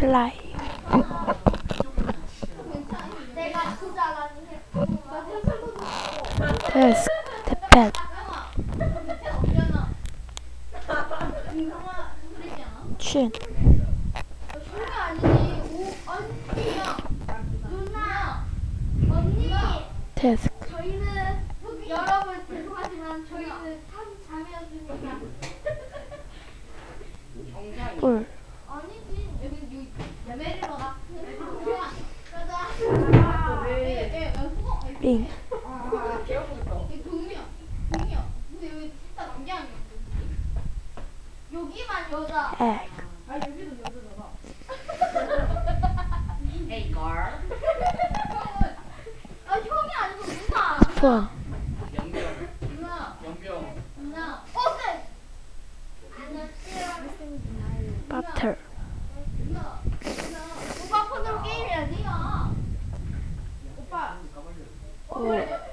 플라이. 데스크, 탭팻. 춘. 데스크. 저희는 여러분 죄송하지만 저희는 자매였으니까. 꿀. 아니지. 여기 메리 먹어. 링. 동이야. 근데 여기 진짜 남자 아니야? 여기만 여자. 액. 아 여기도 여자잖아. Hey girl. 아 형이 아니고 누나. 폰. 누나. 어 버터. 오빠 폰으로 게임해야지. 오빠. 오.